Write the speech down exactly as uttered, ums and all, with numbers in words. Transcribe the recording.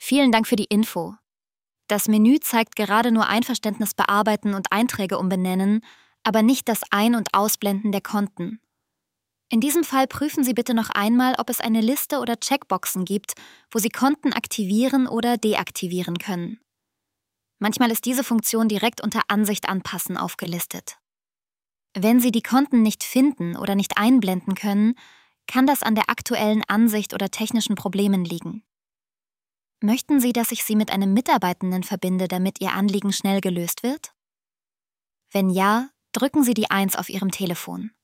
Vielen Dank für die Info. Das Menü zeigt gerade nur Einverständnis bearbeiten und Einträge umbenennen, aber nicht das Ein- und Ausblenden der Konten. In diesem Fall prüfen Sie bitte noch einmal, ob es eine Liste oder Checkboxen gibt, wo Sie Konten aktivieren oder deaktivieren können. Manchmal ist diese Funktion direkt unter Ansicht anpassen aufgelistet. Wenn Sie die Konten nicht finden oder nicht einblenden können, kann das an der aktuellen Ansicht oder technischen Problemen liegen. Möchten Sie, dass ich Sie mit einem Mitarbeitenden verbinde, damit Ihr Anliegen schnell gelöst wird? Wenn ja, drücken Sie die eins auf Ihrem Telefon.